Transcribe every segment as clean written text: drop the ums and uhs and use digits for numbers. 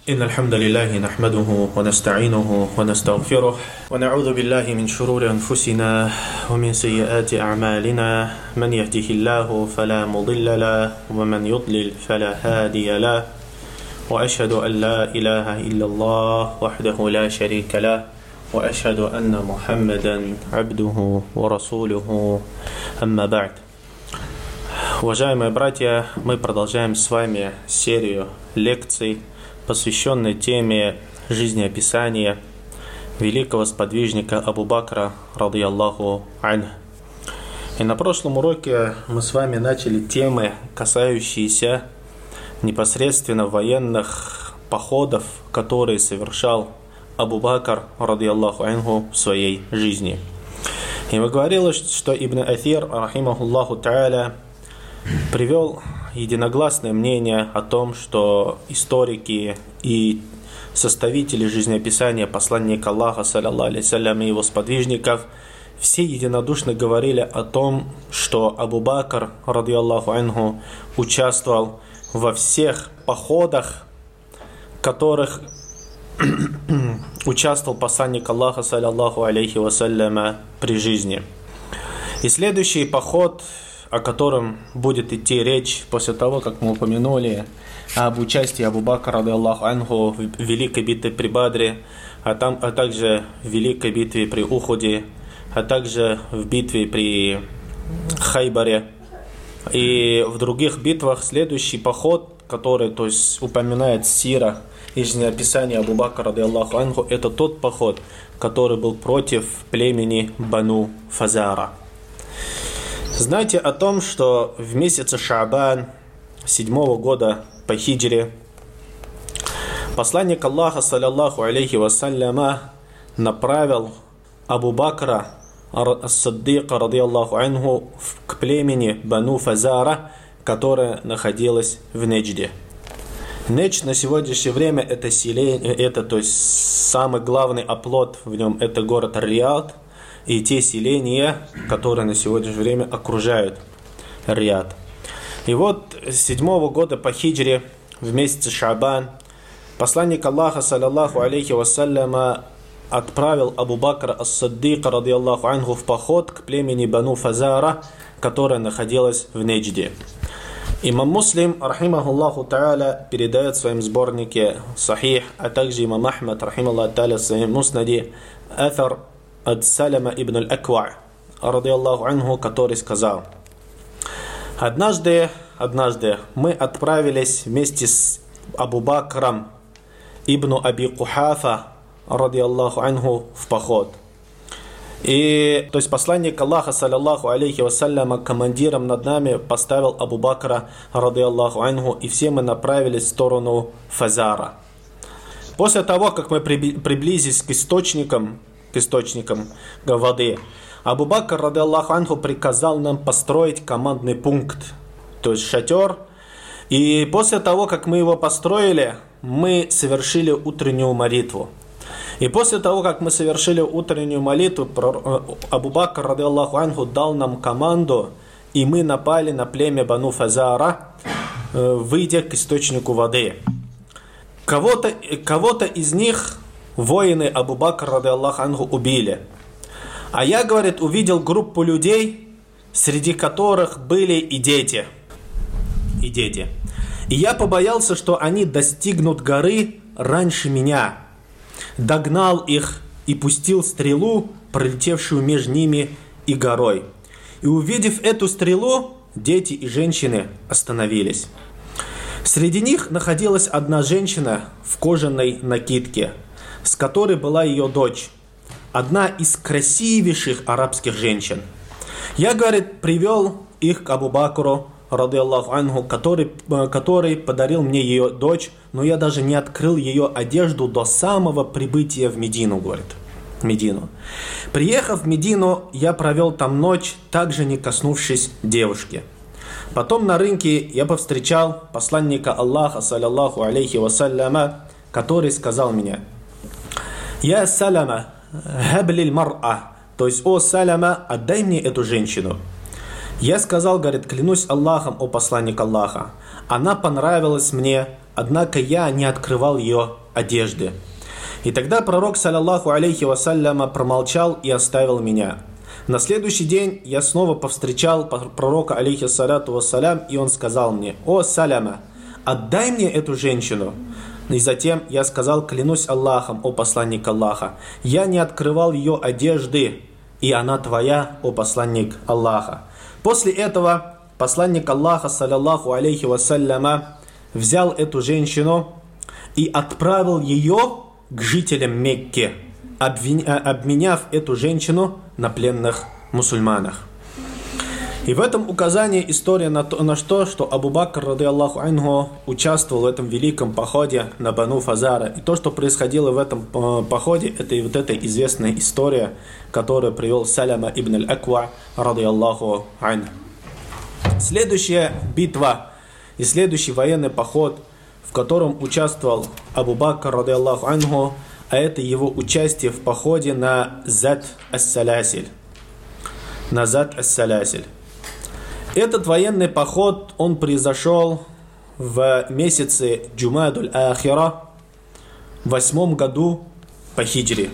إن الحمد لله نحمده ونستعينه ونستغفره ونعوذ بالله من شرور أنفسنا ومن سيئات أعمالنا من يهده الله فلا مضل له ومن يضلل فلا هادي له وأشهد أن لا إله إلا الله وحده لا شريك له وأشهد أن محمدا عبده ورسوله أما بعد. Уважаемые братья, мы продолжаем с вами серию лекций, посвященной теме жизнеописания великого сподвижника Абу Бакра, радийаллаху анху. И на прошлом уроке мы с вами начали темы, касающиеся непосредственно военных походов, которые совершал Абу Бакр, радийаллаху анху, в своей жизни. И мы говорили, что Ибн Аthир, рахимахуллаху тааля, привел единогласное мнение о том, что историки и составители жизнеописания посланника Аллаха, саллаллаху алейхи вассалям, и его сподвижников все единодушно говорили о том, что Абу Бакр, радийаллаху анху, участвовал во всех походах, в которых участвовал посланник Аллаха, саллаллаху алейхи вассалям, при жизни. И следующий поход, о котором будет идти речь после того, как мы упомянули об участии Абу Бакра, радийаллаху анху, в великой битве при Бадре, а также в великой битве при Ухуде, а также в битве при Хайбаре и в других битвах. Следующий поход, который, упоминает сира и жизнеописание Абу Бакра, радийаллаху анху, это тот поход, который был против племени Бану Фазара. Знайте о том, что в месяце Шаабан 7-го года по хиджре посланник Аллаха, саллаллаху алейхи вассаляма, направил Абу Бакра ас-Сиддика, радийаллаху анху, к племени Бану Фазара, которое находилось в Неджде. Недж на сегодняшнее время это селение, самый главный оплот в нем, это город Рияд и те селения, которые на сегодняшнее время окружают Рияд. И вот с 7-го года по хиджре в месяце Шаабан посланник Аллаха, саллаллаху алейхи вассаляма, отправил Абу Бакра ас-Сиддика, радийаллаху анху, в поход к племени Бану Фазара, которое находилось в Неджде. Имам Муслим, рахимахуллаху тааля, передает в своем сборнике Сахих, а также имам Ахмад, рахимахуллаху тааля, в своем муснаде Аthар от Салама ибн аль-Аква, радийаллаху анху, который сказал: Однажды мы отправились вместе с Абу Бакром ибн Аби Кухафа, радийаллаху анху, в поход. И посланник Аллаха, саллаллаху алейхи вассаляма, командиром над нами поставил Абу Бакра, радийаллаху анху, и все мы направились в сторону Фазара. После того, как мы приблизились к источникам воды, Абу Бакр, радийаллаху анху, приказал нам построить командный пункт, то есть шатер. И после того, как мы его построили, мы совершили утреннюю молитву. И после того, как мы совершили утреннюю молитву, Абу Бакр, радийаллаху анху, дал нам команду, и мы напали на племя Бану Фазара, выйдя к источнику воды. Кого-то из них воины Абу Бакр, радийаллаху анху, убили. А я, говорит, увидел группу людей, среди которых были и дети. И я побоялся, что они достигнут горы раньше меня. Догнал их и пустил стрелу, пролетевшую между ними и горой. И увидев эту стрелу, дети и женщины остановились. Среди них находилась одна женщина в кожаной накидке, с которой была ее дочь, одна из красивейших арабских женщин. Я, говорит, привел их к Абу Бакру, радийаллаху анху, который подарил мне ее дочь, но я даже не открыл ее одежду до самого прибытия в Медину, говорит. Приехав в Медину, я провел там ночь, также не коснувшись девушки. Потом на рынке я повстречал посланника Аллаха, саллаллаху алейхи вассаляма, который сказал мне: «Я Салама, хаблиль мар'а», то есть: «О Салама, отдай мне эту женщину». Я сказал, говорит, клянусь Аллахом, о посланник Аллаха, Она понравилась мне, однако я не открывал ее одежды. И тогда пророк, саллаллаху алейхи вассаляма, промолчал и оставил меня. На следующий день я снова повстречал пророка, алейхи салату вассалям, и он сказал мне: «О, Саляма, отдай мне эту женщину». И затем я сказал: «Клянусь Аллахом, о посланник Аллаха, я не открывал ее одежды, и она твоя, о посланник Аллаха». После этого посланник Аллаха, саллаллаху алейхи вассаляма, взял эту женщину и отправил ее к жителям Мекки, обменяв эту женщину на пленных мусульманах. И в этом указании история на то, что Абу Бакр, ради Аллаху анху, участвовал в этом великом походе на Бану Фазара. И то, что происходило в этом походе, это и вот эта известная история, которую привел Саляма ибн аль-Аква, ради Аллаху анху. Следующая битва и следующий военный поход, в котором участвовал Абу Бакр, ради Аллаху анху, а это его участие в походе на Зат ас-Саласиль. Этот военный поход, он произошел в месяце Джумадуль Ахира, в 8 году по хиджре.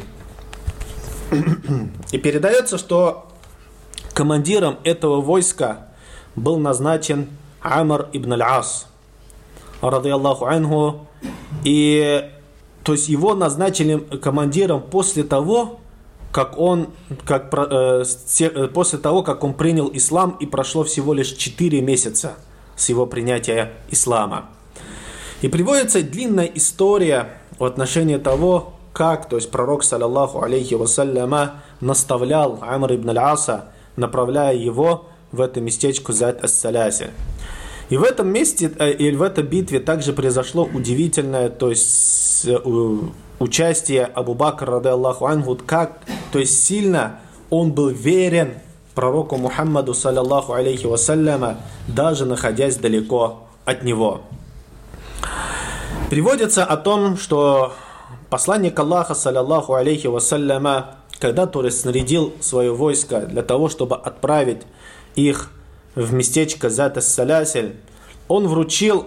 И передается, что командиром этого войска был назначен Амр ибн аль-Ас, ради Аллаху анху, и то есть его назначили командиром после того, как он принял ислам, и прошло всего лишь 4 месяца с его принятия ислама. И приводится длинная история в отношении того, как, то есть пророк, саллаллаху алейхи вассаляма, наставлял Амр ибн аль-Аса, направляя его в это местечко Зат ас-Саласиль. И в этом месте, или в этой битве также произошло удивительное, то есть участие Абу Бакра, ради Аллаху анху, то есть сильно он был верен пророку Мухаммаду, саллаллаху алейхи вассаляма, даже находясь далеко от него. Приводится о том, что посланник Аллаха, саллаллаху алейхи вассаляма, когда то есть снарядил свое войско для того, чтобы отправить их в местечко Зат ас-Саласиль, он вручил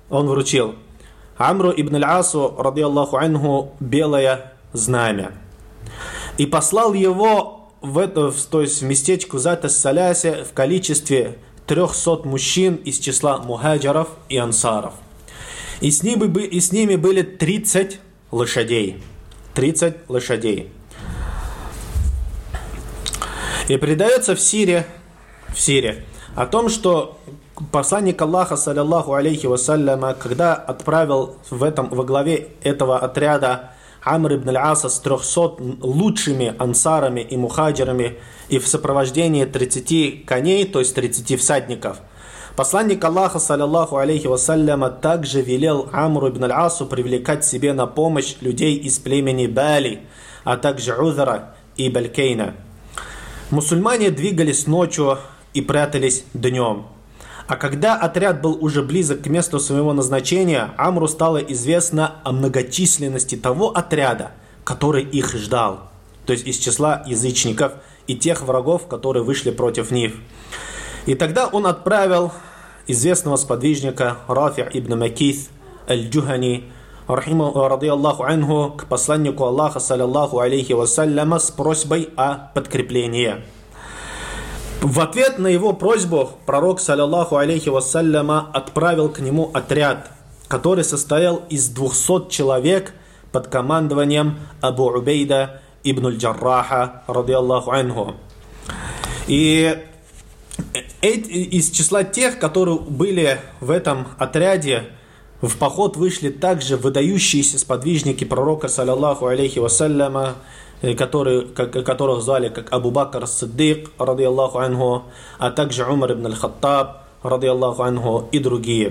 Амру ибн аль-Асу, ради Аллаху анху, белое знамя. И послал его то есть в местечко Зат ас-Саласиль в количестве 300 мужчин из числа мухаджиров и ансаров. И с ними были 30 лошадей. 30 лошадей. И предается в Сире о том, что посланник Аллаха, саллаллаху алейхи вассаляма, когда отправил во главе этого отряда Амр ибн аль-Аса с 300 лучшими ансарами и мухаджирами и в сопровождении 30 коней, то есть 30 всадников, посланник Аллаха, саллаллаху алейхи вассаляма, также велел Амру ибн аль-Асу привлекать себе на помощь людей из племени Бали, а также Узара и Балькейна. Мусульмане двигались ночью и прятались днем. А когда отряд был уже близок к месту своего назначения, Амру стало известно о многочисленности того отряда, который их ждал, то есть из числа язычников и тех врагов, которые вышли против них. И тогда он отправил известного сподвижника Рафи ибн Макис аль-Джухани, ради Аллаху анху, к посланнику Аллаха, саллаллаху алейхи вассаляма, с просьбой о подкреплении. В ответ на его просьбу пророк, саллаллаху алейхи вассаляма, отправил к нему отряд, который состоял из 200 человек под командованием Абу Убейда ибн аль-Джарраха, ради Аллаху анху. И из числа тех, которые были в этом отряде, в поход вышли также выдающиеся сподвижники пророка, саллаллаху алейхи вассаляма, которых звали как Абу Бакр ас-Сиддик, ради Аллаху анху, а также Умар ибн аль-Хаттаб, ради Аллаху анху, и другие.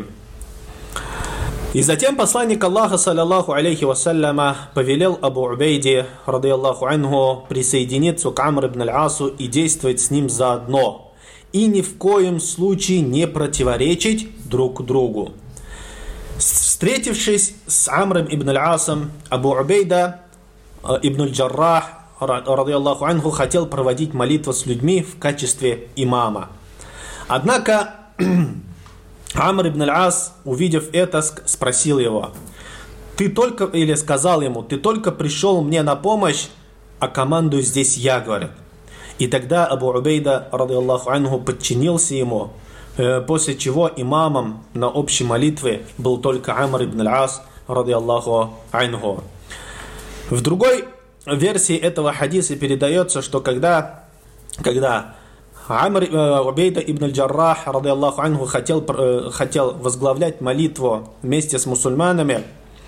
И затем посланник Аллаха, саллаллаху алейхи вассаляма, повелел Абу Убейде, ради Аллаху анху, присоединиться к Амр ибн аль-Асу и действовать с ним заодно, и ни в коем случае не противоречить друг другу. Встретившись с Амром ибн аль-Асом, Абу Убейда ибн аль-Джаррах, ради Аллаху анху, хотел проводить молитву с людьми в качестве имама. Однако Амр ибн аль-Ас, увидев это, спросил его, или сказал ему, ты только пришел мне на помощь, а командую здесь я, говорит. И тогда Абу Убейда, ради Аллаху анху, подчинился ему, после чего имамом на общей молитве был только Амр ибн аль-Ас, ради Аллаху анху. В другой версии этого хадиса передается, что когда Амр Убейда ибн аль-Джаррах, ради Аллаху анху, хотел возглавлять молитву вместе с мусульманами,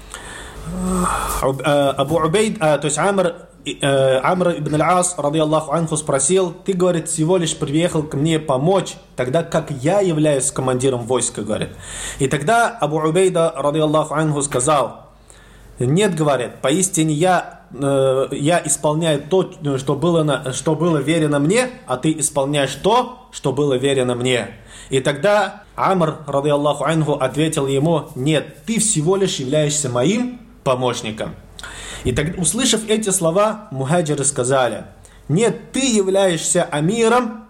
Абу Убейд, то есть Амр ибн аль-Ас, ради Аллаху анху, спросил, ты, говорит, всего лишь приехал ко мне помочь, тогда как я являюсь командиром войска, говорит. И тогда Абу Убейда, ради Аллаху анху, сказал, нет, говорит, поистине я исполняю то, что было верено мне, а ты исполняешь то, что было верено мне. И тогда Амр, ради Аллаху анху, ответил ему, нет, ты всего лишь являешься моим помощником. И тогда, услышав эти слова, мухаджиры сказали, нет, ты являешься амиром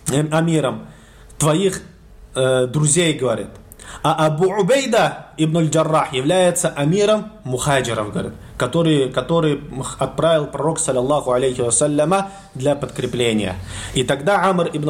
твоих друзей, говорит. А Абу Убейда ибн аль-Джаррах является амиром мухаджиров, говорит, который отправил пророк, саллаллаху алейхи вассаляма, для подкрепления. И тогда Амр ибн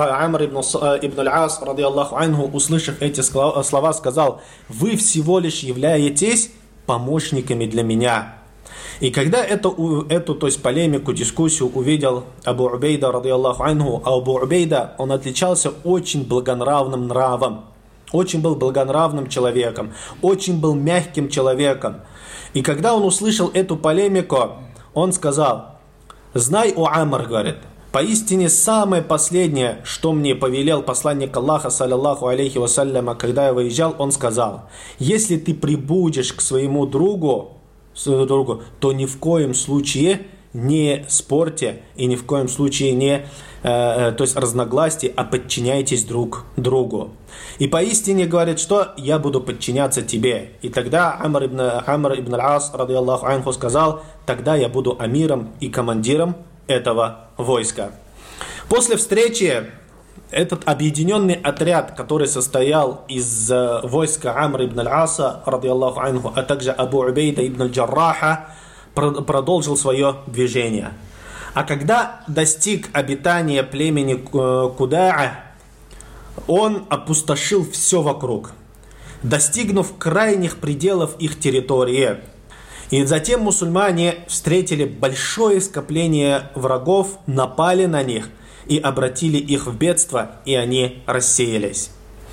аль-Ас, ради Аллаху анху, услышав эти слова, сказал, вы всего лишь являетесь помощниками для меня. И когда эту то есть полемику, дискуссию увидел Абу Убейда, ради Аллаху анху, а Абу Убейда, он отличался очень благонравным нравом, очень был благонравным человеком, очень был мягким человеком. И когда он услышал эту полемику, он сказал, знай, о Амр, говорит, поистине самое последнее, что мне повелел посланник Аллаха, саллаллаху алейхи вассаляма, когда я выезжал, он сказал, если ты прибудешь к своему другу, то ни в коем случае не спорьте и ни в коем случае не то есть разногласия, а подчиняйтесь друг другу. И поистине говорит, что я буду подчиняться тебе. И тогда Амр ибн аль-Ас, ради Аллаху анху, сказал, тогда я буду амиром и командиром этого войска. После встречи этот объединенный отряд, который состоял из войска Амр ибн аль-Аса, ради Аллаху анху, а также Абу Убейда ибн аль-Джарраха, продолжил свое движение. А когда достиг обитания племени Кудаа, он опустошил все вокруг, достигнув крайних пределов их территории. И затем мусульмане встретили большое скопление врагов, напали на них и обратили их в бедство, и они рассеялись.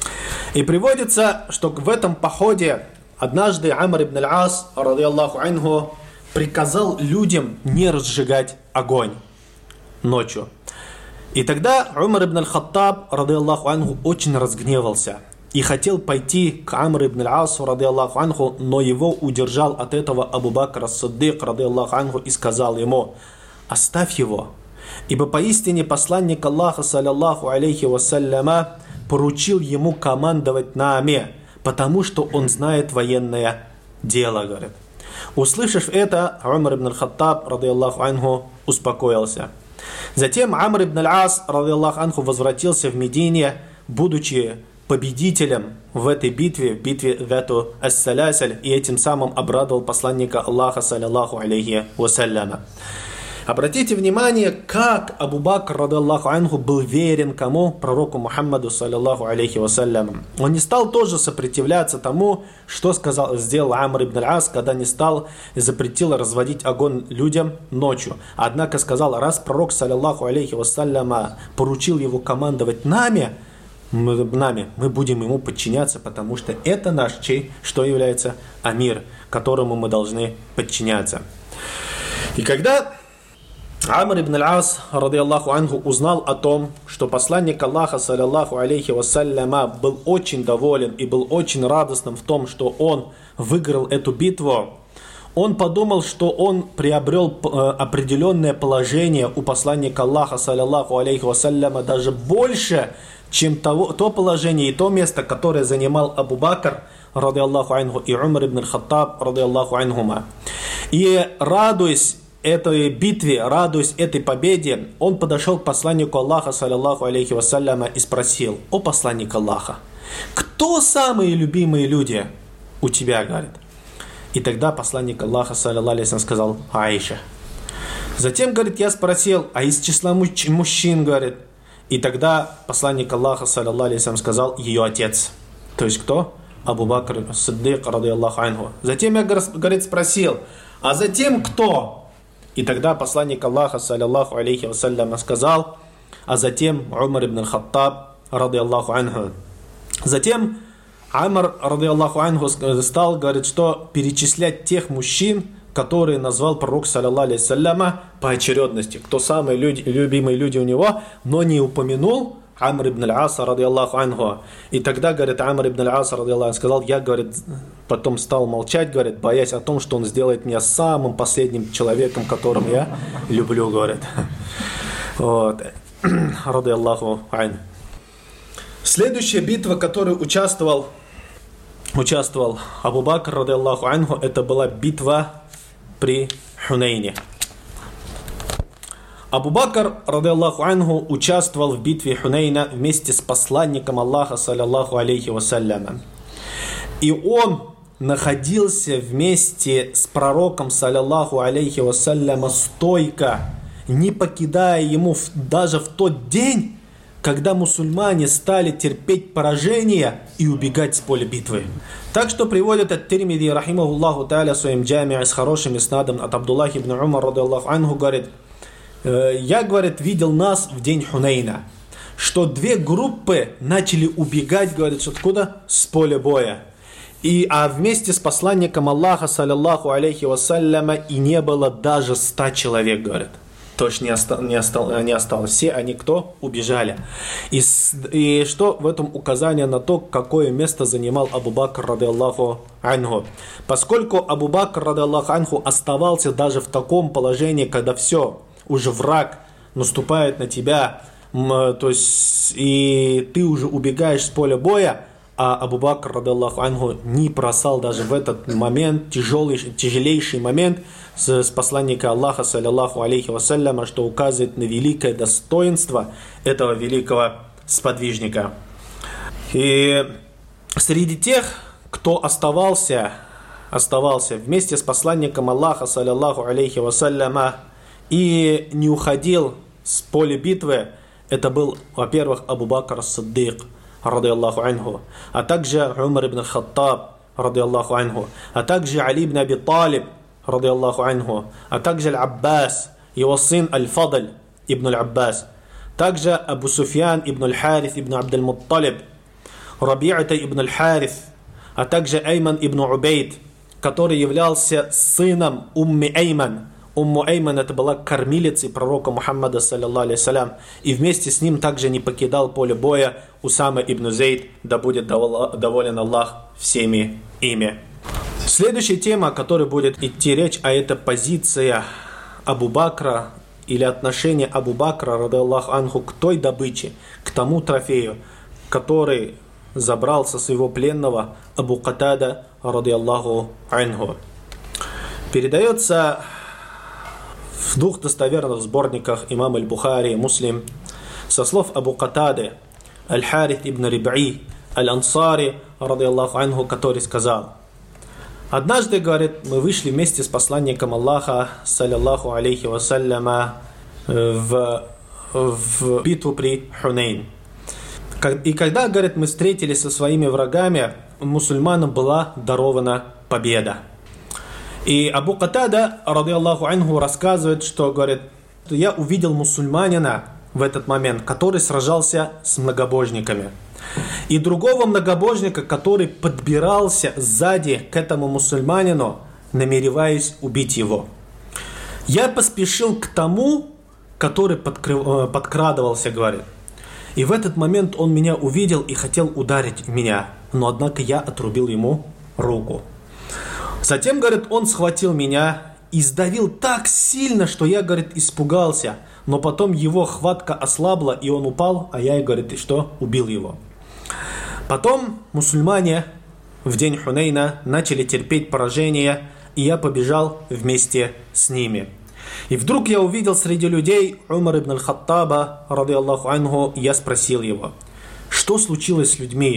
И приводится, что в этом походе однажды Амр ибн аль-Ас, ради Аллаху анху, приказал людям не разжигать огонь ночью. И тогда Умар ибн аль-Хаттаб, ради Аллаху анху, очень разгневался и хотел пойти к Амр ибн аль-Асу, ради Аллаху анху, но его удержал от этого Абу Бакр ас-Сиддик, ради Аллаху анху, и сказал ему, оставь его, ибо поистине посланник Аллаха, саллаллаху алейхи вассаляма, поручил ему командовать нами, потому что он знает военное дело, говорит. Услышав это, Умар ибн аль-Хаттаб, ради Аллаху анху, успокоился. Затем Амр ибн аль-Ас, ради Аллаху анху, возвратился в Медине, будучи победителем в этой битве, в битве Зату ас-Саласаль, и этим самым обрадовал посланника Аллаха, саллаллаху алейхи вассаляма. Обратите внимание, как Абу Бакр, ради Аллаху анху, был верен кому? Пророку Мухаммаду, саллаллаху алейхи вассалям. Он не стал тоже сопротивляться тому, что сделал Амр ибн аль-Ас, когда не стал и запретил разводить огонь людям ночью. Однако сказал, раз пророк, саллаллаху алейхи вассалям, поручил его командовать нами, мы будем ему подчиняться, потому что это наш что является амир, которому мы должны подчиняться. И когда Амр ибн аль-Ас, ради Аллаху анху, узнал о том, что посланник Аллаха, саллаллаху алейхи вассаляма, был очень доволен и был очень радостным в том, что он выиграл эту битву, он подумал, что он приобрел определенное положение у посланника Аллаха, саллаллаху алейхи вассаляма, даже больше, чем то положение и то место, которое занимал Абу Бакр, ради Аллаху анху, и Умар ибн аль-Хаттаб, ради Аллаху анхума. И радуясь этой битве, радуясь этой победе, он подошел к посланнику Аллаха, саллаллаху алейхи вассаляма, и спросил, о посланник Аллаха, Кто самые любимые люди у тебя, говорит. И тогда посланник Аллаха, саллаллаху алейхи ва саллям, сказал: Аиша. Затем, говорит, я спросил: а из числа мужчин, говорит. И тогда посланник Аллаха, саллаллаху алейхи ва саллям, сказал: ее отец. То есть кто? Абу Бакр Сиддик, радийаллаху анху. Затем я, говорит, спросил: а затем кто? И тогда посланник Аллаха, саллаллаху алейхи ва саллям, сказал: а затем Умар ибн аль-Хаттаб, радийаллаху анху. Затем Умар, радийаллаху анху, стал, говорит, что перечислять тех мужчин, которые назвал пророк, саллаллаху алейхи ва салляма, по очередности. Кто самые любимые люди у него, но не упомянул Амр ибн аль-Аса, радийаллаху анху. И тогда, говорит, Амр ибн аль-Аса, радийаллаху анху, сказал: я, говорит, потом стал молчать, говорит, боясь о том, что он сделает меня самым последним человеком, которым я люблю, говорит. Вот. Радийаллаху анху. Следующая битва, в которой участвовал Абу Бакр, радийаллаху анху, это была битва при Хунейне. Абу Бакр, радийаллаху анху, участвовал в битве Хунейна вместе с посланником Аллаха, саллаллаху алейхи вассалям. И он находился вместе с пророком, саллаллаху алейхи вассалям, стойко, не покидая ему даже в тот день, когда мусульмане стали терпеть поражение и убегать с поля битвы. Так что приводит ат-Тирмизи, рахимахуллаху тааля, в своем джами'е с хорошим иснадом от Абдуллахи ибн Умар, радийаллаху анху, говорит: я, говорит, видел нас в день Хунейна, что две группы начали убегать, говорит, откуда? С поля боя. А вместе с посланником Аллаха, саллаллаху алейхи вассаляма, и не было даже 100 человек, говорит. То есть не осталось. Все они кто? Убежали. И что в этом указание на то, какое место занимал Абу Бакр, радийаллаху анху. Поскольку Абу Бакр, радийаллаху анху, оставался даже в таком положении, когда все, уже враг наступает на тебя, то есть и ты уже убегаешь с поля боя, а Абу Бакр, радийаллаху анху, не бросал даже в этот момент, тяжелейший момент, с посланника Аллаха, саллаллаху алейхи вассаляма, что указывает на великое достоинство этого великого сподвижника. И среди тех, кто оставался вместе с посланником Аллаха, саллаллаху алейхи вассаляма, и не уходил с поля битвы, это был, во-первых, Абу Бакр Сиддик, радийаллаху анху, а также Умар ибн аль-Хаттаб, радийаллаху анху, а также Али ибн Аби Талиб, радийаллаху анху, а также Аль-Аббас, его сын Аль-Фадль ибн Аль-Аббас, также Абу Суфьян ибн Аль-Харис ибн Абдаль-Мутталиб, Раби'ата ибн Аль-Харис, а также Эйман ибн Убейд, который являлся сыном Умми Эйман. Умму Эйман это была кормилицей пророка Мухаммада, саллаллаху алейхи ва саллям, и вместе с ним также не покидал поле боя Усама ибн Зейд, да будет доволен Аллах всеми ими. Следующая тема, о которой будет идти речь, а это позиция Абу Бакра или отношение Абу Бакра, радийаллаху анху, к той добыче, к тому трофею, который забрал со своего пленного Абу Катада, радийаллаху анху. Передается в двух достоверных сборниках имам Аль-Бухари и Муслим со слов Абу Катады Аль-Харит ибн Риб'i Аль-Ансари, радийаллаху анху, который сказал: однажды, говорит, мы вышли вместе с посланником Аллаха, саллаллаху алейхи вассаляма, в битву при Хунейн. И когда, говорит, мы встретились со своими врагами, мусульманам была дарована победа. И Абу Катада, радийаллаху анху, рассказывает, что, говорит, я увидел мусульманина в этот момент, который сражался с многобожниками. И другого многобожника, который подбирался сзади к этому мусульманину, намереваясь убить его. Я поспешил к тому, который подкрадывался, говорит. И в этот момент он меня увидел и хотел ударить меня, но однако я отрубил ему руку. Затем, говорит, он схватил меня и сдавил так сильно, что я, говорит, испугался. Но потом его хватка ослабла, и он упал, а я, говорит, и что? Убил его. Потом мусульмане в день Хунейна начали терпеть поражение, и я побежал вместе с ними. И вдруг я увидел среди людей Умар ибн аль-Хаттаба, радийаллаху анху, и я спросил его: что случилось с людьми?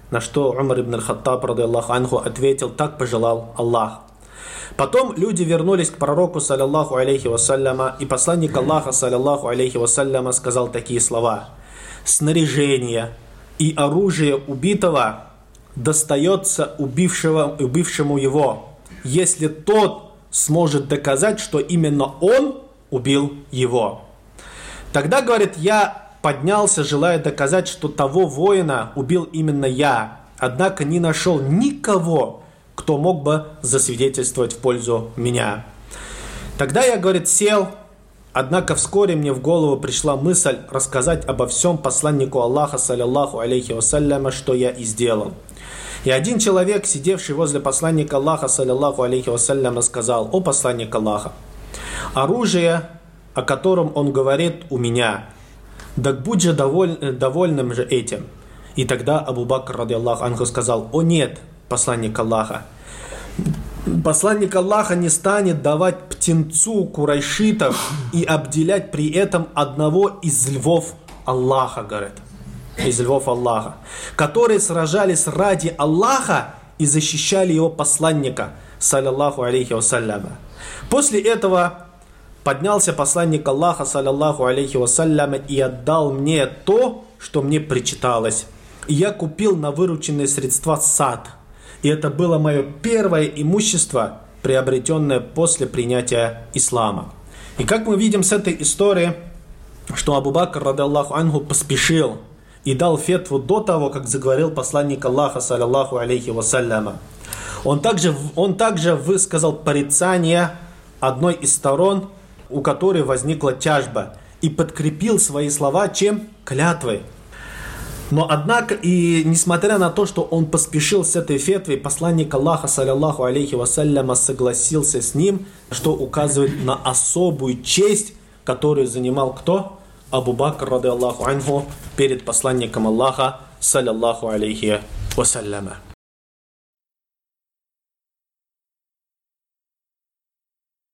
на что Умар ибн аль-Хаттаб, ради Аллаху анху, ответил: так пожелал Аллах. Потом люди вернулись к пророку, саллаллаху алейхи вассаляма, и посланник Аллаха, саллаллаху алейхи вассаляма, сказал такие слова: снаряжение и оружие убитого достается убившему его, если тот сможет доказать, что именно он убил его. Тогда, говорит, я поднялся, желая доказать, что того воина убил именно я, однако не нашел никого, кто мог бы засвидетельствовать в пользу меня. Тогда я, говорит, сел, однако вскоре мне в голову пришла мысль рассказать обо всем посланнику Аллаха, саллаллаху алейхи вассаляма, что я и сделал. И один человек, сидевший возле посланника Аллаха, саллаллаху алейхи вассаляма, сказал: о посланник Аллаха, оружие, о котором он говорит, у меня, да будь же довольным же этим. И тогда Абу Бакр, ради Аллаху анху, сказал: о нет, посланник Аллаха, посланник Аллаха не станет давать птенцу курайшитов и обделять при этом одного из львов Аллаха, говорит, из львов Аллаха, которые сражались ради Аллаха и защищали его посланника, саллаллаху алейхи вассаляма. После этого поднялся посланник Аллаха, саллаллаху алейхи вассаляма, и отдал мне то, что мне причиталось. И я купил на вырученные средства сад. И это было мое первое имущество, приобретенное после принятия ислама. И как мы видим с этой истории, что Абу Бакр, ради Аллаху анху, поспешил и дал фетву до того, как заговорил посланник Аллаха, саллаллаху алейхи вассаляма. Он также высказал порицание одной из сторон, у которой возникла тяжба, и подкрепил свои слова чем? Клятвой. Но однако, и несмотря на то, что он поспешил с этой фетвой, посланник Аллаха, саллаллаху алейхи вассаляма, согласился с ним, что указывает на особую честь, которую занимал кто? Абу Бакр, ради Аллаху анху, перед посланником Аллаха, саллаллаху алейхи вассаляма.